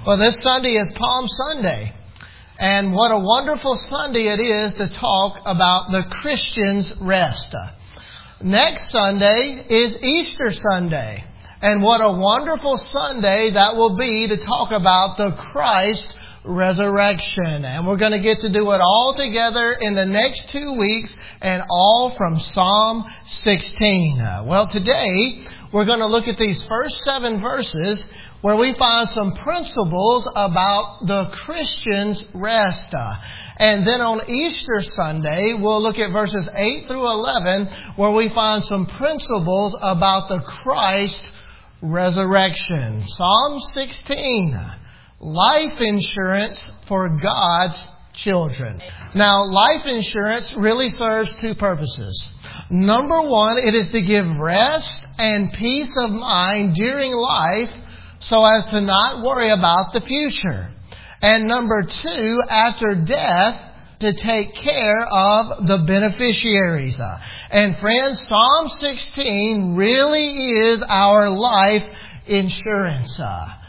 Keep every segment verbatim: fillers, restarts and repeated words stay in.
Well, this Sunday is Palm Sunday. And what a wonderful Sunday it is to talk about the Christian's rest. Next Sunday is Easter Sunday. And what a wonderful Sunday that will be to talk about the Christ resurrection. And we're going to get to do it all together in the next two weeks and all from Psalm sixteen. Well, today we're going to look at these first seven verses where we find some principles about the Christian's rest. And then on Easter Sunday, we'll look at verses eight through eleven, where we find some principles about the Christ resurrection. Psalm sixteen, life insurance for God's children. Now, life insurance really serves two purposes. Number one, it is to give rest and peace of mind during life, so as to not worry about the future. And number two, after death, to take care of the beneficiaries. And friends, Psalm sixteen really is our life insurance.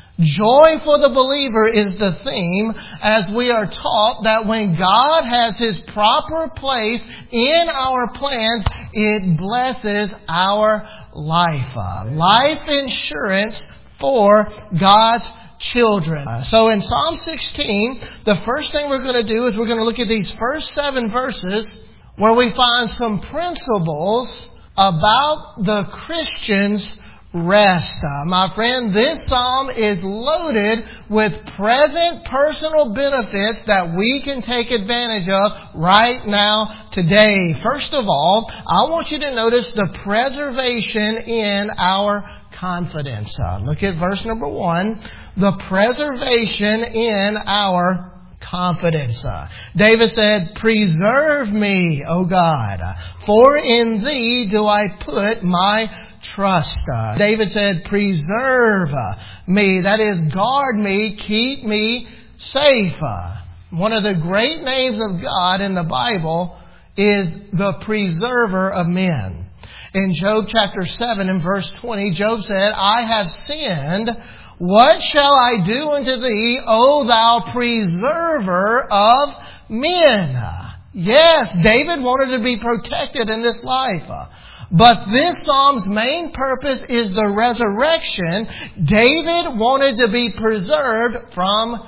Joy for the believer is the theme, as we are taught that when God has His proper place in our plans, it blesses our life. Life insurance for God's children. So in Psalm sixteen, the first thing we're going to do is we're going to look at these first seven verses where we find some principles about the Christian's rest. Uh, my friend, this psalm is loaded with present personal benefits that we can take advantage of right now, today. First of all, I want you to notice the preservation in our confidence. Uh, look at verse number one. The preservation in our confidence. Uh, David said, "Preserve me, O God, for in Thee do I put my trust." Uh, David said, "Preserve me." That is, guard me, keep me safe. Uh, one of the great names of God in the Bible is the preserver of men. In Job chapter seven and verse twenty, Job said, "I have sinned. What shall I do unto Thee, O Thou preserver of men?" Yes, David wanted to be protected in this life. But this psalm's main purpose is the resurrection. David wanted to be preserved from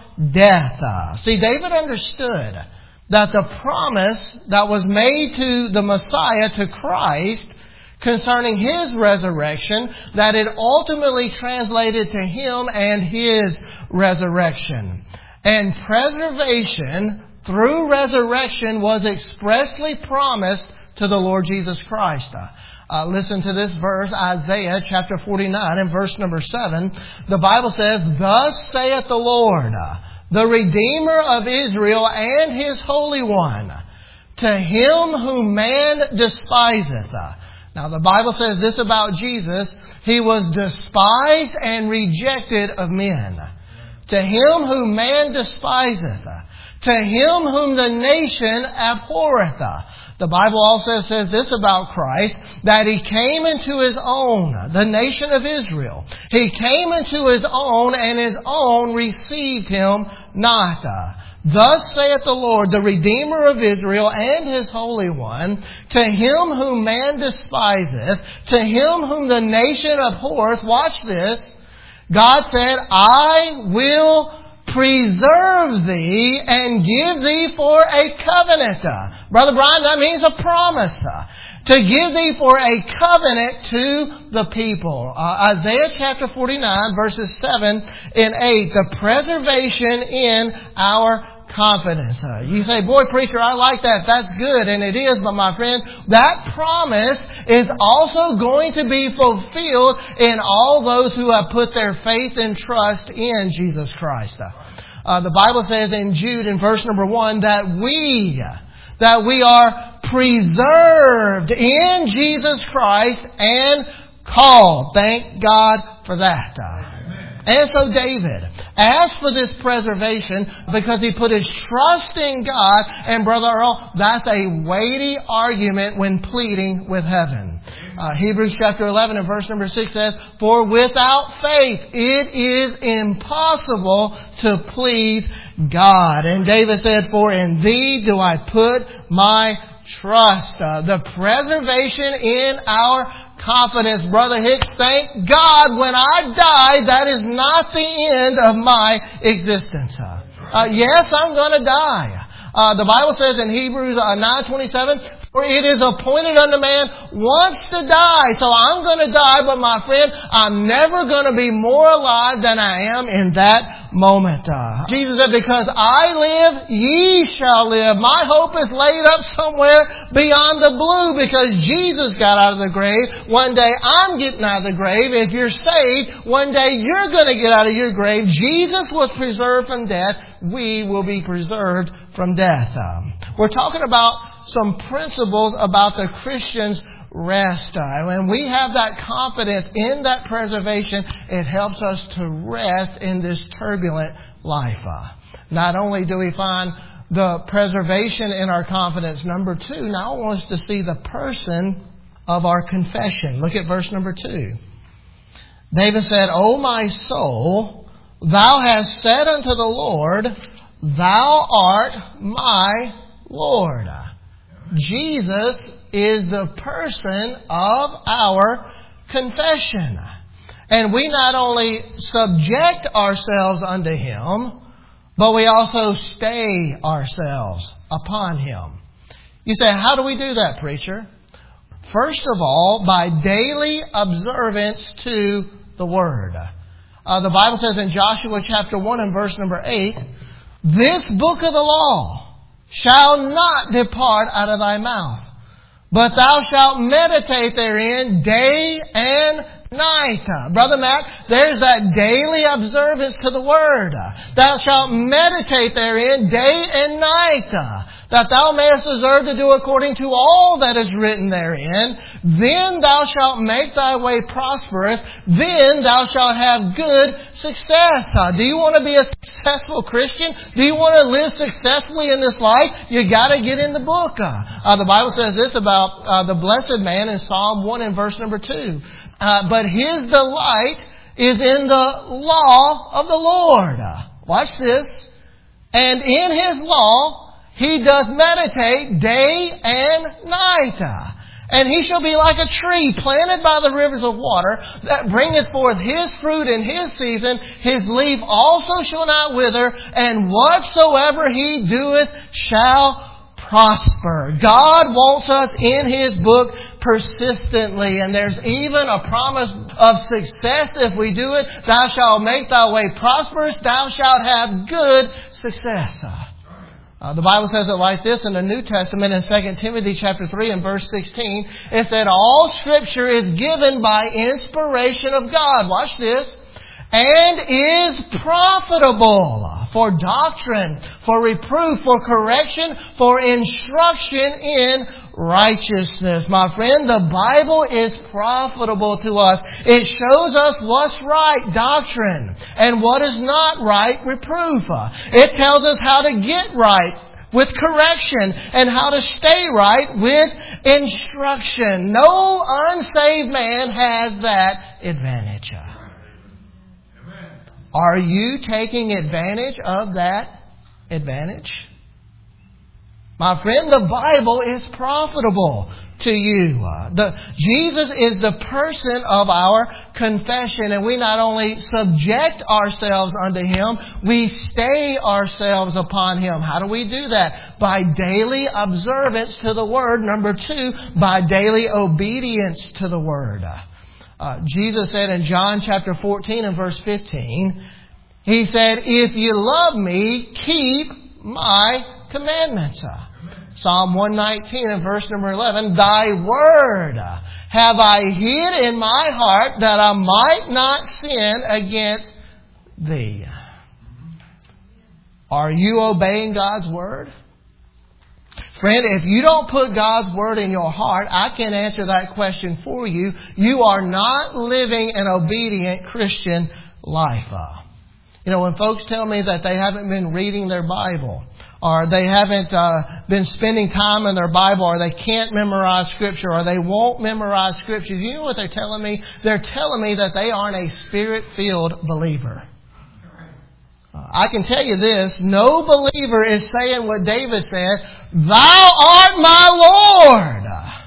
death. See, David understood that the promise that was made to the Messiah, to Christ, concerning His resurrection, that it ultimately translated to Him and His resurrection. And preservation through resurrection was expressly promised to the Lord Jesus Christ. Uh, listen to this verse, Isaiah chapter forty-nine and verse number seven. The Bible says, "Thus saith the Lord, the Redeemer of Israel and His Holy One, to him whom man despiseth." Now, the Bible says this about Jesus: He was despised and rejected of men. To him whom man despiseth, to him whom the nation abhorreth. The Bible also says this about Christ, that He came into His own, the nation of Israel. He came into His own, and His own received Him not. Thus saith the Lord, the Redeemer of Israel and His Holy One, to him whom man despiseth, to him whom the nation abhorreth. Watch this. God said, "I will preserve thee and give thee for a covenant." Brother Brian, that means a promise. To give thee for a covenant to the people. Uh, Isaiah chapter forty-nine verses seven and eight. The preservation in our confidence. Uh, you say, "Boy, preacher, I like that. That's good." And it is, but my friend, that promise is also going to be fulfilled in all those who have put their faith and trust in Jesus Christ. Uh, the Bible says in Jude in verse number one that we, that we are preserved in Jesus Christ and called. Thank God for that. And so David asked for this preservation because he put his trust in God. And Brother Earl, that's a weighty argument when pleading with heaven. Uh, Hebrews chapter eleven and verse number six says, "For without faith it is impossible to please God." And David said, "For in Thee do I put my trust." Uh, the preservation in our confidence, Brother Hicks, thank God when I die, that is not the end of my existence. Uh, uh, yes, I'm going to die. Uh, the Bible says in Hebrews uh, nine twenty-seven, "For it is appointed unto man once to die." So I'm going to die, but my friend, I'm never going to be more alive than I am in that moment. Uh, Jesus said, "Because I live, ye shall live." My hope is laid up somewhere beyond the blue because Jesus got out of the grave. One day I'm getting out of the grave. If you're saved, one day you're going to get out of your grave. Jesus was preserved from death. We will be preserved from death. Um, we're talking about some principles about the Christian's rest. Uh, when we have that confidence in that preservation, it helps us to rest in this turbulent life. Uh, not only do we find the preservation in our confidence, number two, now I want us to see the person of our confession. Look at verse number two. David said, "O my soul, thou hast said unto the Lord, Thou art my Lord." Jesus is the person of our confession. And we not only subject ourselves unto Him, but we also stay ourselves upon Him. You say, how do we do that, preacher? First of all, by daily observance to the Word. Uh, the Bible says in Joshua chapter one and verse number eight, "This book of the law shall not depart out of thy mouth, but thou shalt meditate therein day and night." Uh, Brother Mac, there's that daily observance to the Word. Uh, thou shalt meditate therein day and night, uh, that thou mayest deserve to do according to all that is written therein. Then thou shalt make thy way prosperous. Then thou shalt have good success. Uh, do you want to be a successful Christian? Do you want to live successfully in this life? You got to get in the book. Uh, uh, the Bible says this about uh, the blessed man in Psalm one and verse number two. Uh, but his delight is in the law of the Lord. Uh, watch this. "And in His law he doth meditate day and night. Uh, and he shall be like a tree planted by the rivers of water, that bringeth forth his fruit in his season. His leaf also shall not wither, and whatsoever he doeth shall prosper." God wants us in His book persistently, and there's even a promise of success if we do it. "Thou shalt make thy way prosperous, thou shalt have good success." Uh, the Bible says it like this in the New Testament in Second Timothy chapter three and verse sixteen. It said, "All Scripture is given by inspiration of God." Watch this. "And is profitable for doctrine, for reproof, for correction, for instruction in righteousness." My friend, the Bible is profitable to us. It shows us what's right, doctrine, and what is not right, reproof. It tells us how to get right with correction and how to stay right with instruction. No unsaved man has that advantage. Are you taking advantage of that advantage? My friend, the Bible is profitable to you. Uh, the, Jesus is the person of our confession, and we not only subject ourselves unto Him, we stay ourselves upon Him. How do we do that? By daily observance to the Word. Number two, by daily obedience to the Word. Uh, Jesus said in John chapter fourteen and verse fifteen, He said, "If you love me, keep my commandments." Uh, Psalm one nineteen and verse number eleven, "Thy word have I hid in my heart, that I might not sin against Thee." Are you obeying God's Word? Friend, if you don't put God's Word in your heart, I can answer that question for you. You are not living an obedient Christian life. You know, when folks tell me that they haven't been reading their Bible, or they haven't uh, been spending time in their Bible, or they can't memorize Scripture, or they won't memorize Scripture, you know what they're telling me? They're telling me that they aren't a Spirit-filled believer. Uh, I can tell you this, no believer is saying what David said, "Thou art my Lord."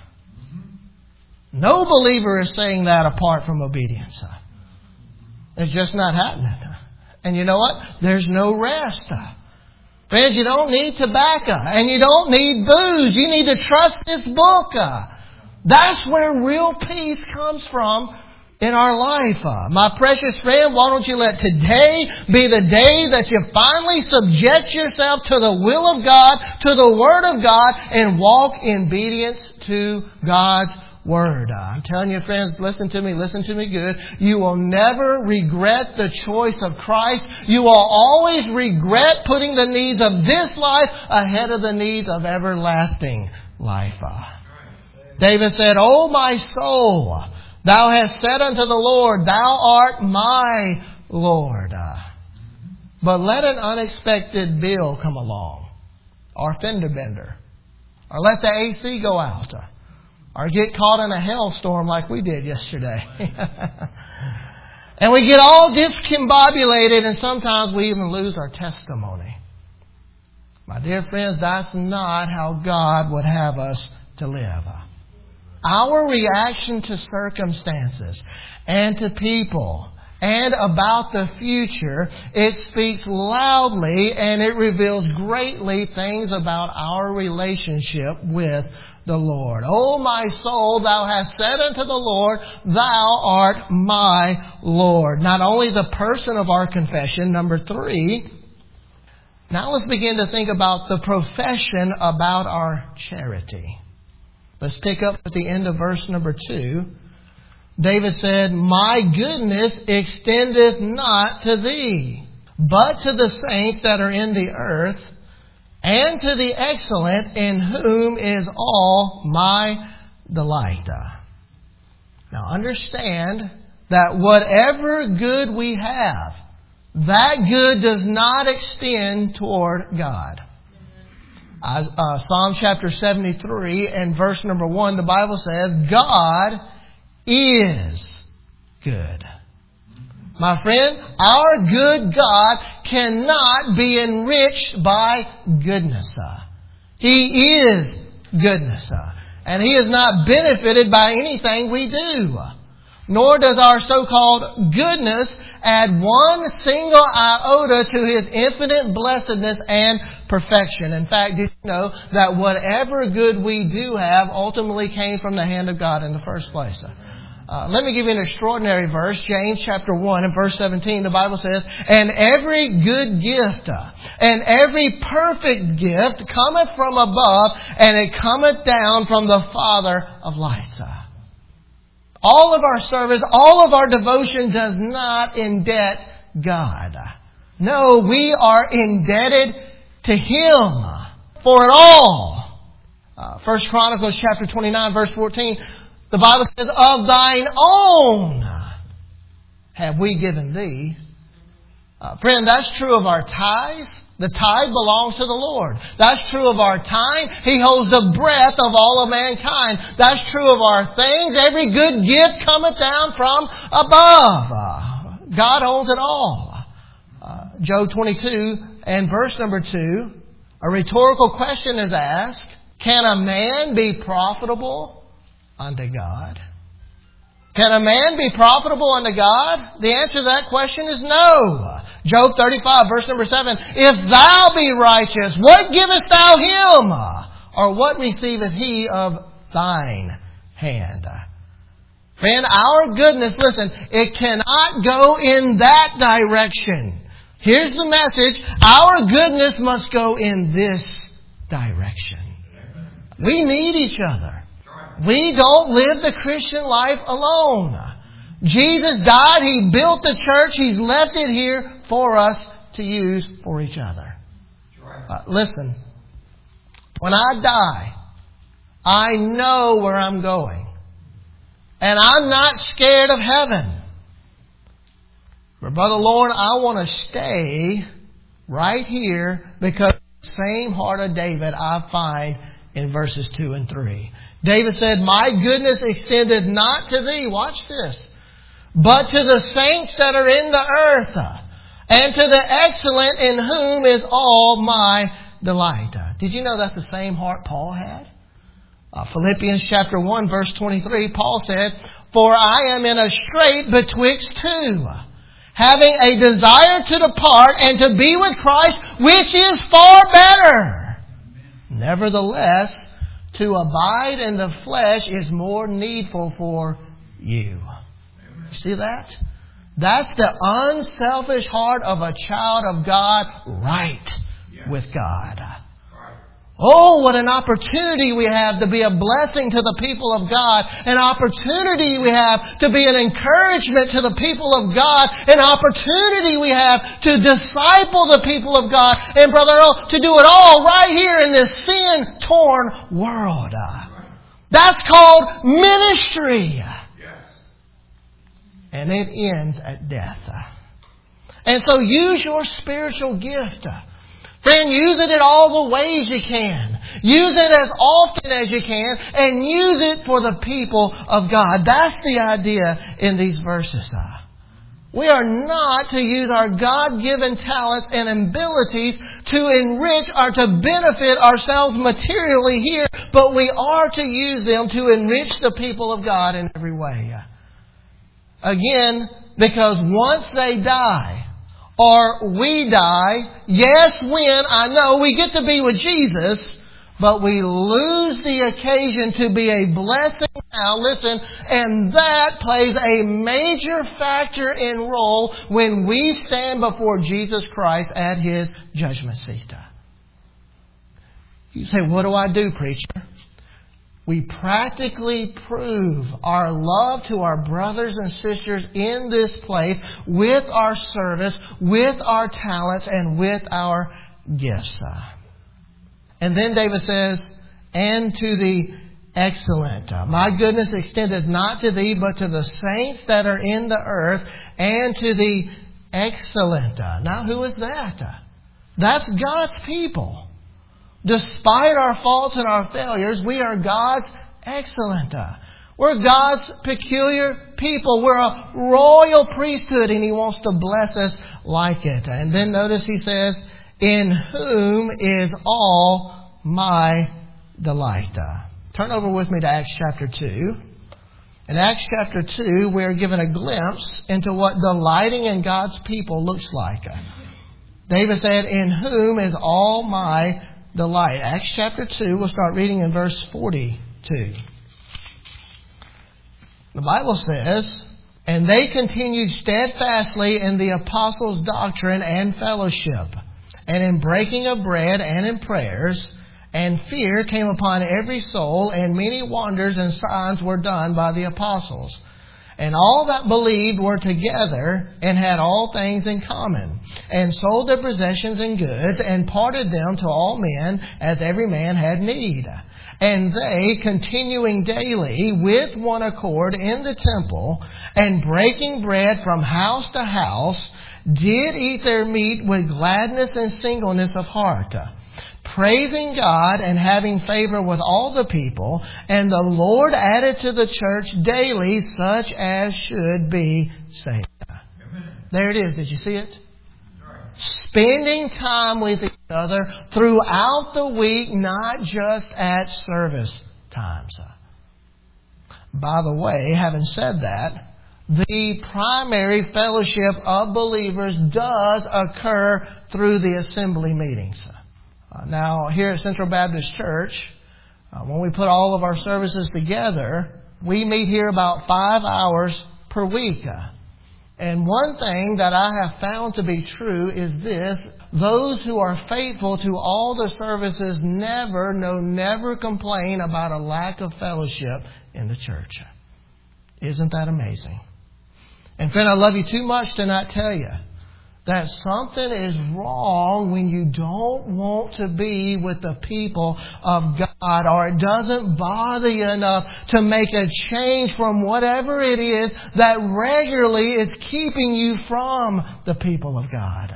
No believer is saying that apart from obedience. It's just not happening. And you know what? There's no rest. Friends, you don't need tobacco. And you don't need booze. You need to trust this book. That's where real peace comes from in our life. My precious friend, why don't you let today be the day that you finally subject yourself to the will of God, to the Word of God, and walk in obedience to God's Word. I'm telling you, friends, listen to me, listen to me good. You will never regret the choice of Christ. You will always regret putting the needs of this life ahead of the needs of everlasting life. David said, "O my soul, thou hast said unto the Lord, Thou art my Lord." But let an unexpected bill come along, or fender bender, or let the A C go out, or get caught in a hailstorm like we did yesterday. And we get all discombobulated, and sometimes we even lose our testimony. My dear friends, that's not how God would have us to live. Our reaction to circumstances and to people and about the future, it speaks loudly and it reveals greatly things about our relationship with the Lord. "O my soul, thou hast said unto the Lord, Thou art my Lord." Not only the person of our confession, number three, now let's begin to think about the profession about our charity. Let's pick up at the end of verse number two. David said, "My goodness extendeth not to thee, but to the saints that are in the earth, and to the excellent, in whom is all my delight." Now understand that whatever good we have, that good does not extend toward God. Uh, uh, Psalm chapter seventy-three and verse number one, the Bible says, "God is good." My friend, our good God cannot be enriched by goodness. He is goodness. And He is not benefited by anything we do. Nor does our so-called goodness add one single iota to His infinite blessedness and perfection. In fact, did you know that whatever good we do have ultimately came from the hand of God in the first place? Uh, let me give you an extraordinary verse. James chapter one and verse seventeen, the Bible says, "And every good gift uh, and every perfect gift cometh from above, and it cometh down from the Father of lights." Uh, all of our service, all of our devotion does not indebt God. No, we are indebted to Him for it all. Uh, First Chronicles chapter twenty-nine verse fourteen, the Bible says, "Of thine own have we given thee." Uh, friend, that's true of our tithes. The tithe belongs to the Lord. That's true of our time. He holds the breath of all of mankind. That's true of our things. Every good gift cometh down from above. Uh, God owns it all. Uh, Job twenty-two and verse number two, a rhetorical question is asked, "Can a man be profitable unto God?" Can a man be profitable unto God? The answer to that question is no. Job thirty-five, verse number seven, "If thou be righteous, what givest thou him? Or what receiveth he of thine hand?" Friend, our goodness, listen, it cannot go in that direction. Here's the message. Our goodness must go in this direction. We need each other. We don't live the Christian life alone. Jesus died. He built the church. He's left it here for us to use for each other. Uh, listen, when I die, I know where I'm going. And I'm not scared of heaven. But Brother Lauren, I want to stay right here because the same heart of David I find in verses two and three. David said, my goodness extended not to thee, watch this, but to the saints that are in the earth, and to the excellent in whom is all my delight. Did you know that's the same heart Paul had? Uh, Philippians chapter one verse twenty-three, Paul said, for I am in a strait betwixt two, having a desire to depart and to be with Christ, which is far better. Nevertheless, to abide in the flesh is more needful for you. You see that? That's the unselfish heart of a child of God right with God. Oh, what an opportunity we have to be a blessing to the people of God. An opportunity we have to be an encouragement to the people of God. An opportunity we have to disciple the people of God. And Brother Earl, to do it all right here in this sin-torn world. That's called ministry. And it ends at death. And so use your spiritual gift. Friend, use it in all the ways you can. Use it as often as you can. And use it for the people of God. That's the idea in these verses. We are not to use our God-given talents and abilities to enrich or to benefit ourselves materially here. But we are to use them to enrich the people of God in every way. Again, because once they die, or we die, yes, when, I know, we get to be with Jesus, but we lose the occasion to be a blessing now, listen, and that plays a major factor in role when we stand before Jesus Christ at His judgment seat. You say, what do I do, preacher? We practically prove our love to our brothers and sisters in this place with our service, with our talents, and with our gifts. And then David says, and to the excellent. My goodness extended not to thee, but to the saints that are in the earth, and to the excellent. Now, who is that? That's God's people. Despite our faults and our failures, we are God's excellent. We're God's peculiar people. We're a royal priesthood, and He wants to bless us like it. And then notice He says, in whom is all my delight. Turn over with me to Acts chapter two. In Acts chapter two, we're given a glimpse into what delighting in God's people looks like. David said, in whom is all my delight. Acts chapter two, we'll start reading in verse forty-two. The Bible says, and they continued steadfastly in the apostles' doctrine and fellowship, and in breaking of bread and in prayers, and fear came upon every soul, and many wonders and signs were done by the apostles. And all that believed were together and had all things in common, and sold their possessions and goods, and parted them to all men as every man had need. And they, continuing daily with one accord in the temple, and breaking bread from house to house, did eat their meat with gladness and singleness of heart, praising God and having favor with all the people. And the Lord added to the church daily such as should be saved. Amen. There it is. Did you see it? Right. Spending time with each other throughout the week, not just at service times. By the way, having said that, the primary fellowship of believers does occur through the assembly meetings. Uh, now, here at Central Baptist Church, uh, when we put all of our services together, we meet here about five hours per week. Uh, and one thing that I have found to be true is this: those who are faithful to all the services never, no, never complain about a lack of fellowship in the church. Isn't that amazing? And friend, I love you too much to not tell you that something is wrong when you don't want to be with the people of God, or it doesn't bother you enough to make a change from whatever it is that regularly is keeping you from the people of God.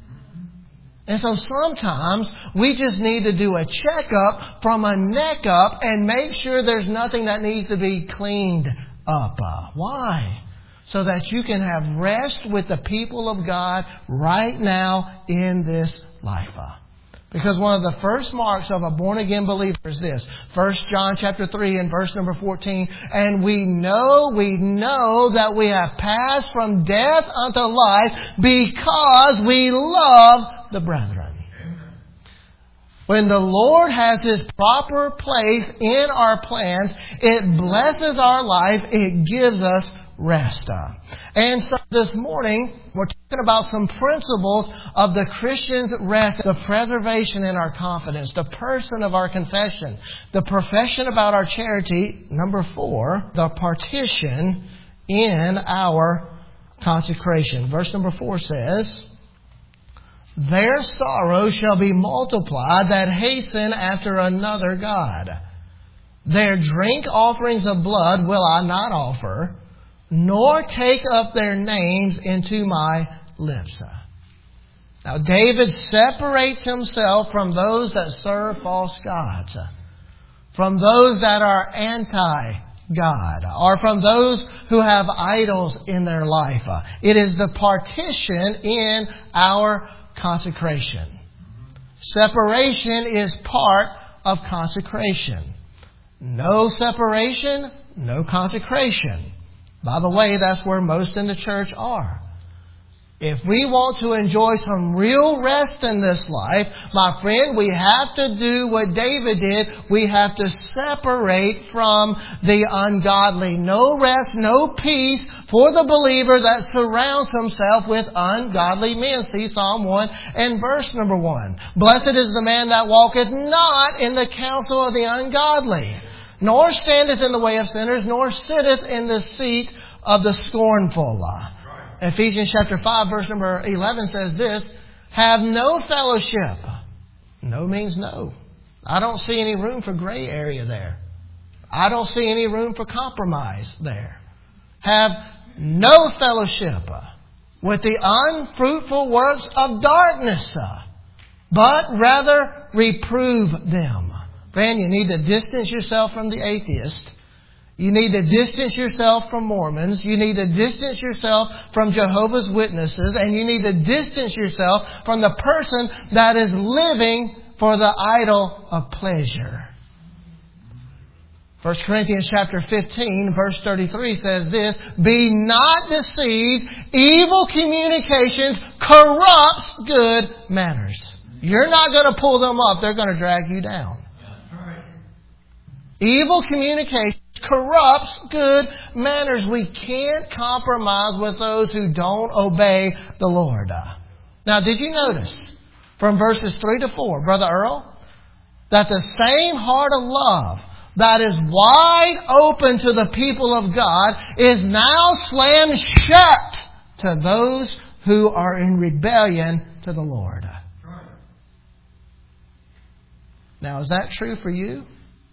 And so sometimes we just need to do a checkup from a neck up and make sure there's nothing that needs to be cleaned up. Why? So that you can have rest with the people of God right now in this life. Because one of the first marks of a born-again believer is this. First John chapter three and verse number fourteen. And we know, we know that we have passed from death unto life because we love the brethren. When the Lord has His proper place in our plans, it blesses our life. It gives us rest. And so this morning, we're talking about some principles of the Christian's rest, the preservation in our confidence, the person of our confession, the profession about our charity. Number four, the partition in our consecration. Verse number four says, their sorrow shall be multiplied that hasten after another God. Their drink offerings of blood will I not offer, nor take up their names into my lips. Now David separates himself from those that serve false gods, from those that are anti-God, or from those who have idols in their life. It is the partition in our consecration. Separation is part of consecration. No separation, no consecration. By the way, that's where most in the church are. If we want to enjoy some real rest in this life, my friend, we have to do what David did. We have to separate from the ungodly. No rest, no peace for the believer that surrounds himself with ungodly men. See Psalm one and verse number one. Blessed is the man that walketh not in the counsel of the ungodly, nor standeth in the way of sinners, nor sitteth in the seat of the scornful. Ephesians chapter five, verse number eleven says this, have no fellowship. No means no. I don't see any room for gray area there. I don't see any room for compromise there. Have no fellowship with the unfruitful works of darkness, but rather reprove them. Friend, you need to distance yourself from the atheist. You need to distance yourself from Mormons. You need to distance yourself from Jehovah's Witnesses. And you need to distance yourself from the person that is living for the idol of pleasure. First Corinthians chapter fifteen, verse thirty-three says this, be not deceived, evil communications corrupts good manners. You're not going to pull them up, they're going to drag you down. Evil communication corrupts good manners. We can't compromise with those who don't obey the Lord. Now, did you notice from verses three to four, Brother Earl, that the same heart of love that is wide open to the people of God is now slammed shut to those who are in rebellion to the Lord? Now, is that true for you?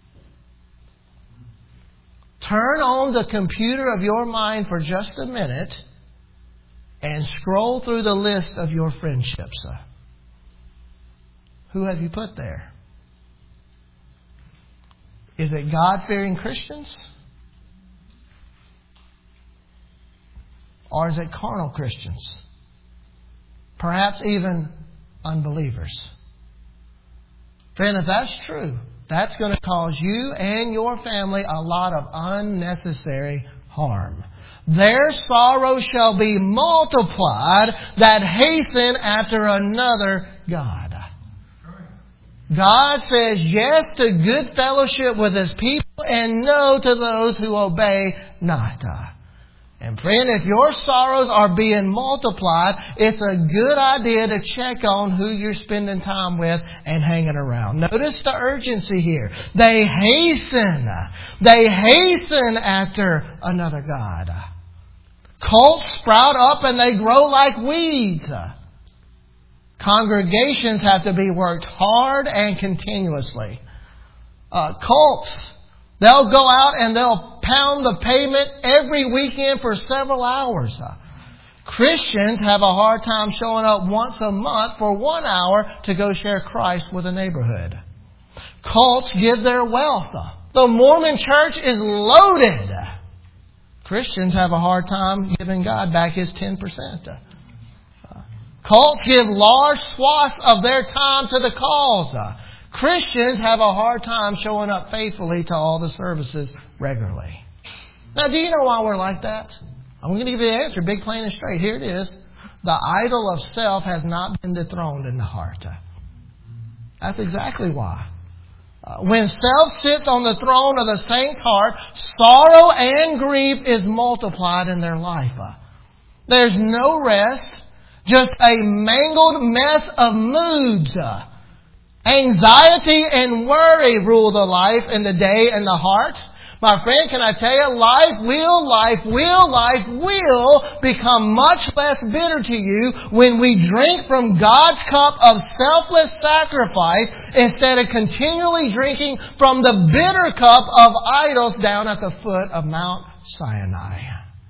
Turn on the computer of your mind for just a minute and scroll through the list of your friendships. Who have you put there? Is it God-fearing Christians? Or is it carnal Christians? Perhaps even unbelievers. Friend, if that's true, that's going to cause you and your family a lot of unnecessary harm. Their sorrow shall be multiplied that hasten after another God. God says yes to good fellowship with His people and no to those who obey not. And friend, if your sorrows are being multiplied, it's a good idea to check on who you're spending time with and hanging around. Notice the urgency here. They hasten. They hasten after another God. Cults sprout up and they grow like weeds. Congregations have to be worked hard and continuously. Uh, cults, they'll go out and they'll pound the pavement every weekend for several hours. Uh, Christians have a hard time showing up once a month for one hour to go share Christ with a neighborhood. Cults give their wealth. Uh, the Mormon church is loaded. Christians have a hard time giving God back His ten percent. Uh, Cults give large swaths of their time to the cause. Christians have a hard time showing up faithfully to all the services regularly. Now, do you know why we're like that? I'm going to give you the answer, big, plain, and straight. Here it is. The idol of self has not been dethroned in the heart. That's exactly why. Uh, when self sits on the throne of the saint's heart, sorrow and grief is multiplied in their life. Uh, there's no rest. Just a mangled mess of moods. Anxiety and worry rule the life and the day and the heart. My friend, can I tell you, life will, life will, life will become much less bitter to you when we drink from God's cup of selfless sacrifice instead of continually drinking from the bitter cup of idols down at the foot of Mount Sinai.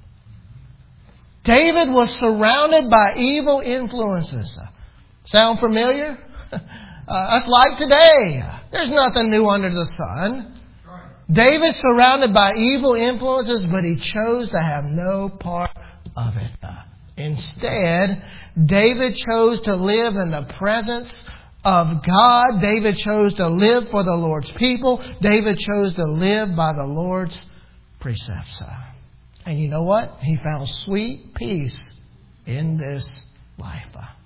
David was surrounded by evil influences. Sound familiar? Uh, that's like today. There's nothing new under the sun. David surrounded by evil influences, but he chose to have no part of it. Instead, David chose to live in the presence of God. David chose to live for the Lord's people. David chose to live by the Lord's precepts. And you know what? He found sweet peace in this life.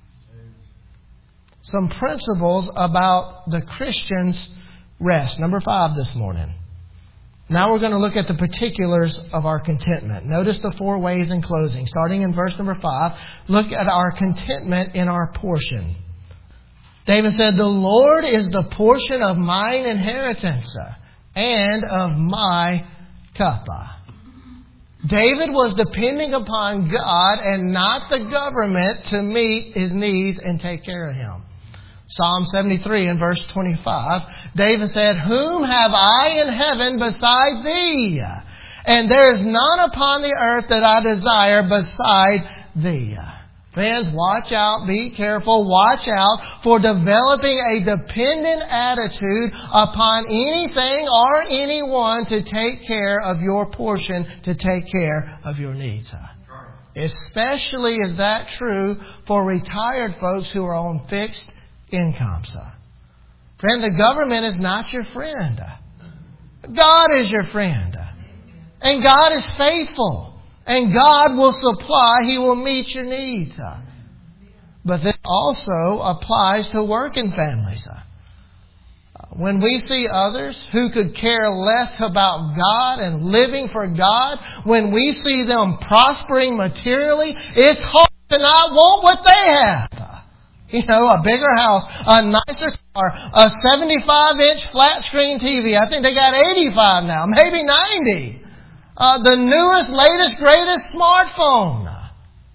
Some principles about the Christian's rest. Number five this morning. Now we're going to look at the particulars of our contentment. Notice the four ways in closing. Starting in verse number five, look at our contentment in our portion. David said, "The Lord is the portion of mine inheritance and of my cup." David was depending upon God and not the government to meet his needs and take care of him. Psalm seventy-three and verse twenty-five, David said, "Whom have I in heaven beside thee? And there is none upon the earth that I desire beside thee." Friends, watch out, be careful, watch out for developing a dependent attitude upon anything or anyone to take care of your portion, to take care of your needs. Especially is that true for retired folks who are on fixed incomes. Friend, the government is not your friend. God is your friend. And God is faithful. And God will supply. He will meet your needs. But this also applies to working families. When we see others who could care less about God and living for God, when we see them prospering materially, it's hard to not want what they have. You know, a bigger house, a nicer car, a seventy-five inch flat screen T V. I think they got eighty-five now, maybe ninety. Uh, the newest, latest, greatest smartphone.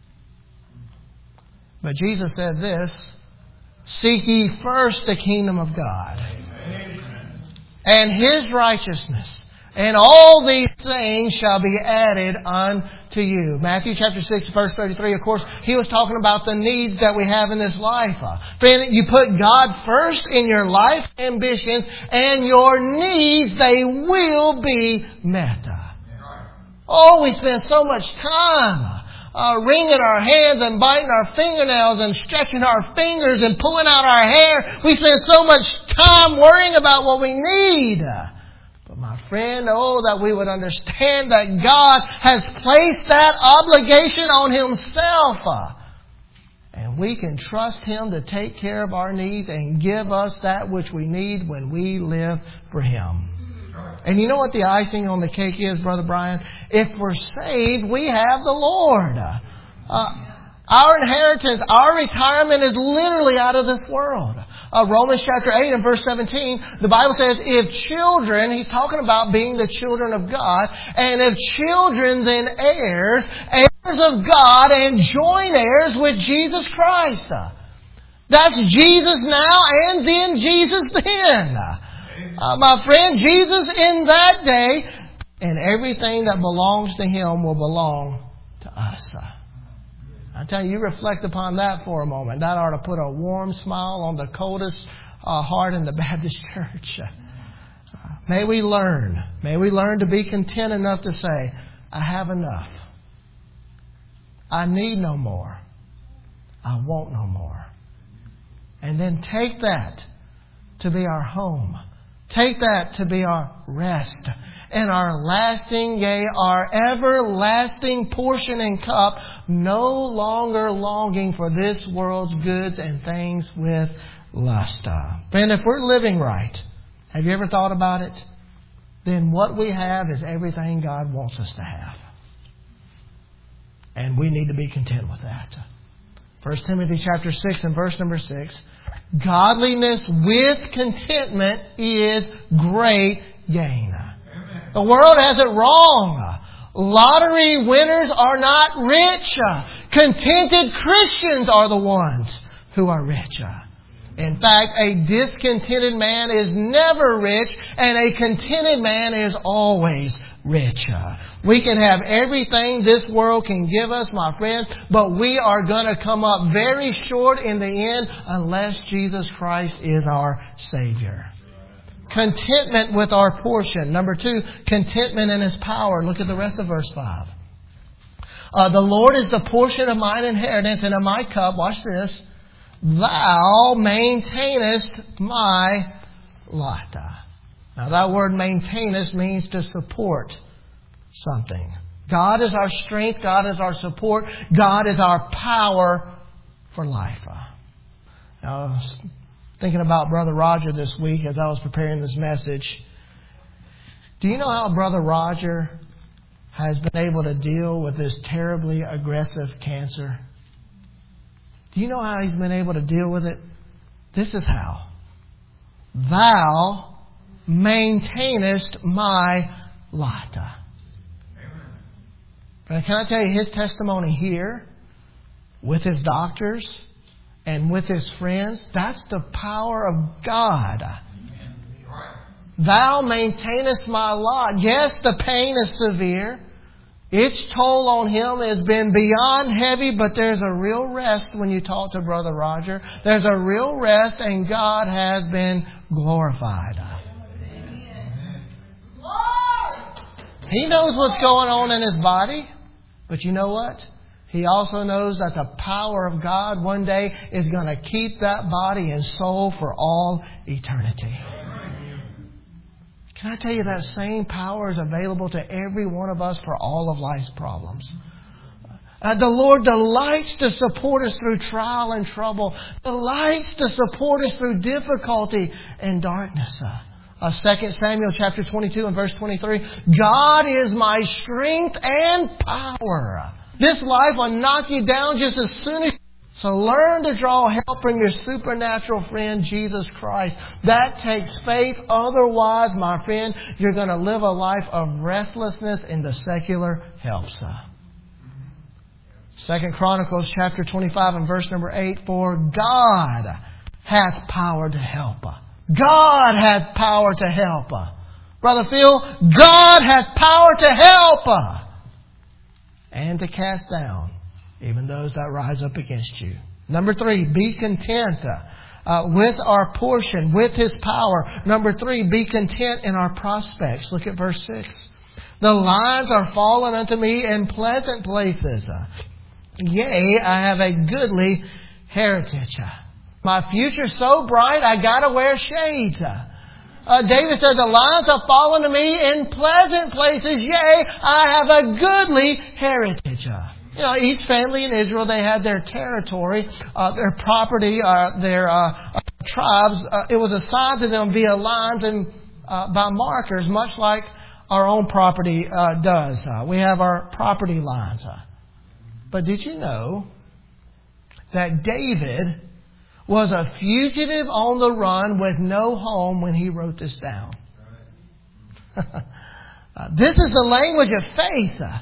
But Jesus said this, "Seek ye first the kingdom of God and His righteousness, and all these things shall be added unto you." Matthew chapter six, verse thirty-three, of course, He was talking about the needs that we have in this life. Friend, you put God first in your life ambitions, and your needs, they will be met. Oh, we spend so much time uh, wringing our hands and biting our fingernails and stretching our fingers and pulling out our hair. We spend so much time worrying about what we need. But my friend, oh, that we would understand that God has placed that obligation on Himself. And we can trust Him to take care of our needs and give us that which we need when we live for Him. And you know what the icing on the cake is, Brother Brian? If we're saved, we have the Lord. Uh, our inheritance, our retirement is literally out of this world. Uh, Romans chapter eight and verse seventeen, the Bible says, if children, he's talking about being the children of God, and if children, then heirs, heirs of God and joint heirs with Jesus Christ. That's Jesus now and then Jesus then. Uh, my friend, Jesus in that day, and everything that belongs to Him will belong to us. I tell you, you reflect upon that for a moment. That ought to put a warm smile on the coldest uh, heart in the Baptist church. Uh, may we learn. May we learn to be content enough to say, I have enough. I need no more. I want no more. And then take that to be our home. Take that to be our rest and our lasting, yea, our everlasting portion and cup, no longer longing for this world's goods and things with lust. Friend, if we're living right, have you ever thought about it? Then what we have is everything God wants us to have. And we need to be content with that. First Timothy chapter six and verse number six. Godliness with contentment is great gain. Amen. The world has it wrong. Lottery winners are not rich. Contented Christians are the ones who are rich. In fact, a discontented man is never rich, and a contented man is always rich. We can have everything this world can give us, my friend, but we are going to come up very short in the end unless Jesus Christ is our Savior. Contentment with our portion. Number two, contentment in His power. Look at the rest of verse five. Uh, the Lord is the portion of mine inheritance and of my cup. Watch this. Thou maintainest my lot. Now that word maintainest means to support something. God is our strength. God is our support. God is our power for life. Now, I was thinking about Brother Roger this week as I was preparing this message. Do you know how Brother Roger has been able to deal with this terribly aggressive cancer? Do you know how he's been able to deal with it? This is how. Thou maintainest my lot. But can I tell you his testimony here with his doctors and with his friends? That's the power of God. Thou maintainest my lot. Yes, the pain is severe. Its toll on him has been beyond heavy, but there's a real rest when you talk to Brother Roger. There's a real rest, and God has been glorified. He knows what's going on in his body, but you know what? He also knows that the power of God one day is going to keep that body and soul for all eternity. Can I tell you that same power is available to every one of us for all of life's problems? Uh, the Lord delights to support us through trial and trouble. Delights to support us through difficulty and darkness. Uh, uh, Second Samuel chapter twenty-two and verse twenty-three. God is my strength and power. This life will knock you down just as soon as... So learn to draw help from your supernatural friend, Jesus Christ. That takes faith. Otherwise, my friend, you're going to live a life of restlessness in the secular helps. Second Chronicles chapter twenty-five and verse number eight. For God hath power to help. God hath power to help. Brother Phil, God hath power to help. And to cast down even those that rise up against you. Number three, be content uh, with our portion, with His power. Number three, be content in our prospects. Look at verse six. The lines are fallen unto me in pleasant places. Yea, I have a goodly heritage. My future's so bright, I gotta wear shades. Uh, David said, the lines have fallen to me in pleasant places. Yea, I have a goodly heritage. You know, each family in Israel, they had their territory, uh, their property, uh, their uh, tribes. Uh, it was assigned to them via lines and uh, by markers, much like our own property uh, does. Uh, we have our property lines. Uh. But did you know that David was a fugitive on the run with no home when he wrote this down? uh, this is the language of faith. Uh,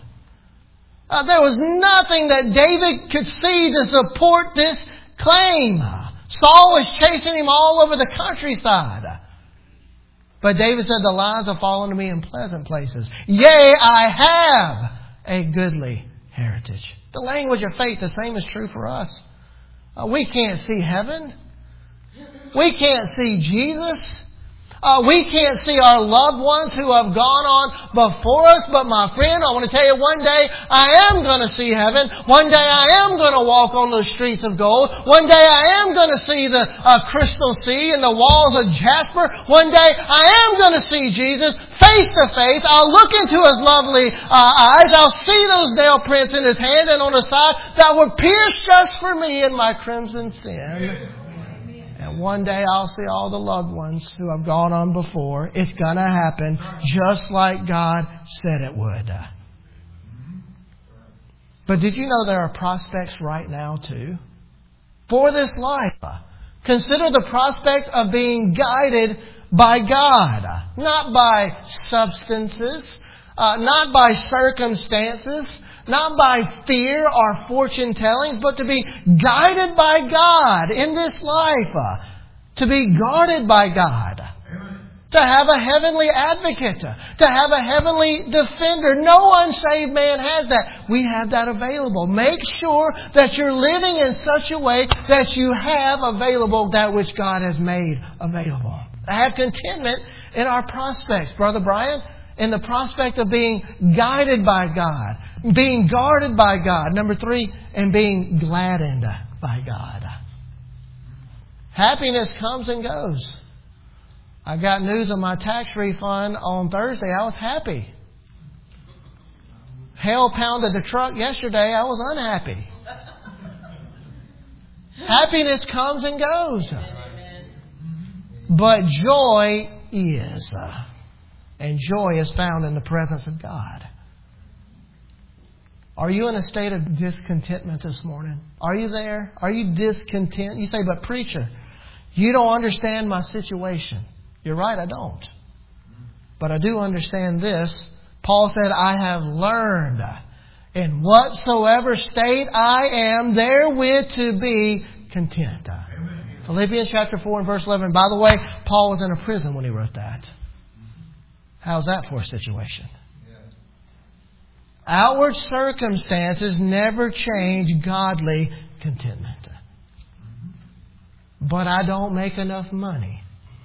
Uh, there was nothing that David could see to support this claim. Saul was chasing him all over the countryside. But David said, the lines have fallen to me in pleasant places. Yea, I have a goodly heritage. The language of faith, the same is true for us. Uh, we can't see heaven. We can't see Jesus. Uh, we can't see our loved ones who have gone on before us. But my friend, I want to tell you, one day I am going to see heaven. One day I am going to walk on those streets of gold. One day I am going to see the uh, crystal sea and the walls of jasper. One day I am going to see Jesus face to face. I'll look into His lovely uh, eyes. I'll see those nail prints in His hand and on His side that were pierced just for me in my crimson sin. And one day I'll see all the loved ones who have gone on before. It's going to happen just like God said it would. But did you know there are prospects right now too? For this life. Consider the prospect of being guided by God. Not by substances. Uh, not by circumstances. Not by fear or fortune telling, but to be guided by God in this life. To be guarded by God. Amen. To have a heavenly advocate. To have a heavenly defender. No unsaved man has that. We have that available. Make sure that you're living in such a way that you have available that which God has made available. Have contentment in our prospects. Brother Brian, in the prospect of being guided by God, being guarded by God. Number three, and being gladdened by God. Happiness comes and goes. I got news on my tax refund on Thursday. I was happy. Hell pounded the truck yesterday. I was unhappy. Happiness comes and goes. But joy is. And joy is found in the presence of God. Are you in a state of discontentment this morning? Are you there? Are you discontent? You say, but preacher, you don't understand my situation. You're right, I don't. But I do understand this. Paul said, I have learned in whatsoever state I am therewith to be content. Amen. Philippians chapter four and verse eleven. By the way, Paul was in a prison when he wrote that. How's that for a situation? Outward circumstances never change godly contentment. But I don't make enough money.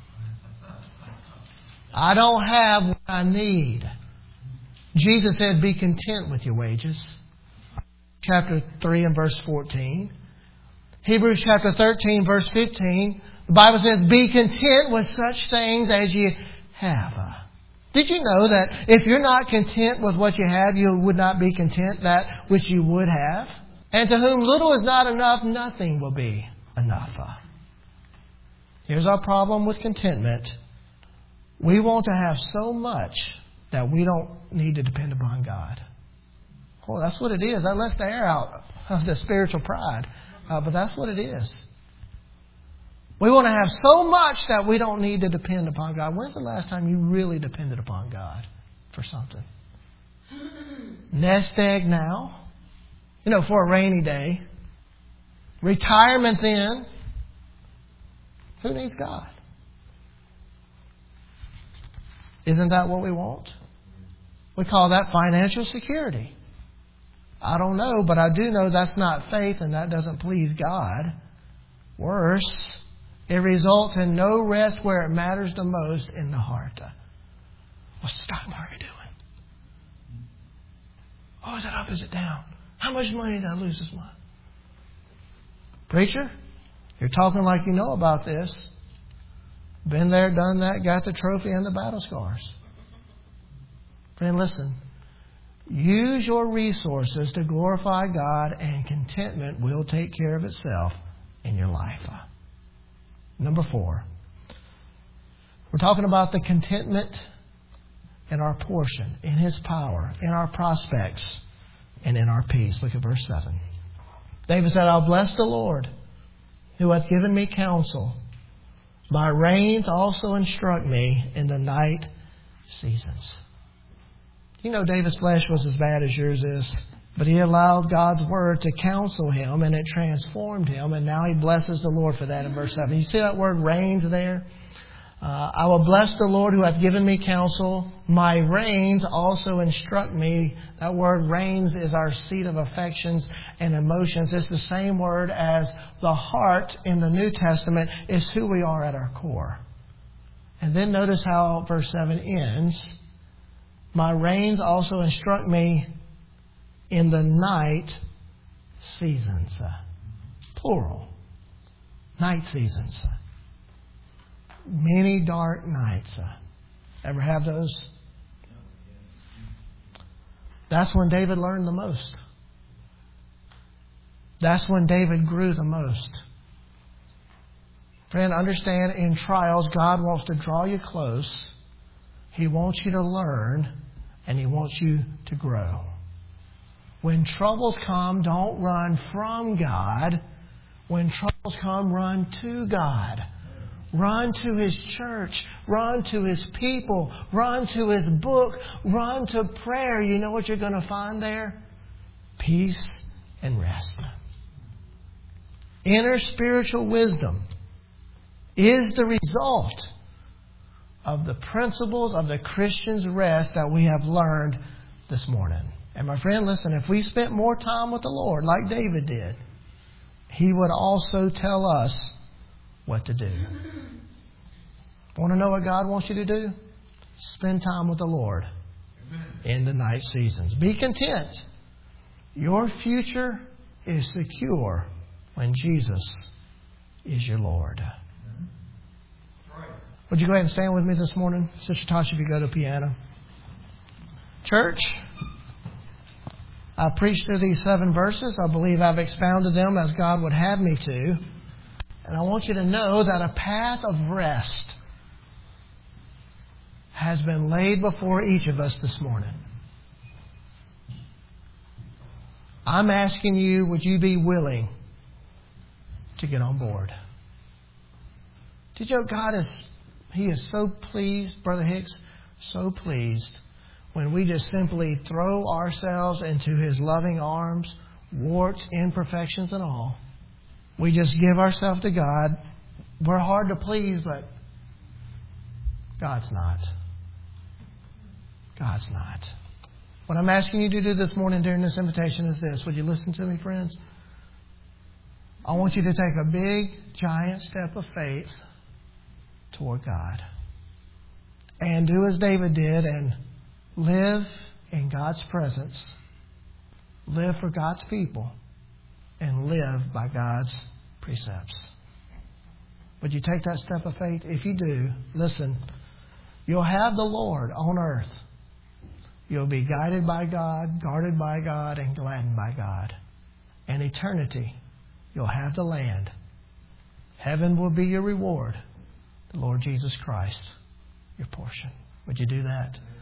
I don't have what I need. Jesus said, be content with your wages. Chapter three and verse fourteen. Hebrews chapter thirteen verse fifteen. The Bible says, be content with such things as you have. Did you know that if you're not content with what you have, you would not be content that which you would have? And to whom little is not enough, nothing will be enough. Here's our problem with contentment. We want to have so much that we don't need to depend upon God. Oh, that's what it is. That lets the air out of the spiritual pride. Uh, but that's what it is. We want to have so much that we don't need to depend upon God. When's the last time you really depended upon God for something? Nest egg now. You know, for a rainy day. Retirement then. Who needs God? Isn't that what we want? We call that financial security. I don't know, but I do know that's not faith and that doesn't please God. Worse, it results in no rest where it matters the most, in the heart. What's the stock market doing? Oh, is it up? Is it down? How much money did I lose this month? Preacher, you're talking like you know about this. Been there, done that, got the trophy and the battle scars. Friend, listen. Use your resources to glorify God, and contentment will take care of itself in your life. Number four. We're talking about the contentment in our portion, in His power, in our prospects, and in our peace. Look at verse seven. David said, I'll bless the Lord who hath given me counsel. My reins also instruct me in the night seasons. You know David's flesh was as bad as yours is. But he allowed God's Word to counsel him, and it transformed him, and now he blesses the Lord for that in verse seven. You see that word reins there? Uh, I will bless the Lord who hath given me counsel. My reins also instruct me. That word reins is our seat of affections and emotions. It's the same word as the heart in the New Testament is who we are at our core. And then notice how verse seven ends. My reins also instruct me in the night seasons. Plural. Night seasons. Many dark nights. Ever have those? That's when David learned the most. That's when David grew the most. Friend, understand, in trials, God wants to draw you close. He wants you to learn, and He wants you to grow. When troubles come, don't run from God. When troubles come, run to God. Run to His church. Run to His people. Run to His book. Run to prayer. You know what you're going to find there? Peace and rest. Inner spiritual wisdom is the result of the principles of the Christian's rest that we have learned this morning. And my friend, listen, if we spent more time with the Lord like David did, He would also tell us what to do. Want to know what God wants you to do? Spend time with the Lord in the night seasons. Be content. Your future is secure when Jesus is your Lord. Would you go ahead and stand with me this morning? Sister Tasha, if you go to piano. Church, I preached through these seven verses. I believe I've expounded them as God would have me to. And I want you to know that a path of rest has been laid before each of us this morning. I'm asking you, would you be willing to get on board? Did you know God is, He is so pleased, Brother Hicks, so pleased when we just simply throw ourselves into His loving arms, warts, imperfections and all. We just give ourselves to God. We're hard to please, but God's not. God's not. What I'm asking you to do this morning during this invitation is this. Would you listen to me, friends? I want you to take a big, giant step of faith toward God. And do as David did and live in God's presence. Live for God's people. And live by God's precepts. Would you take that step of faith? If you do, listen, you'll have the Lord on earth. You'll be guided by God, guarded by God, and gladdened by God. In eternity, you'll have the land. Heaven will be your reward. The Lord Jesus Christ, your portion. Would you do that?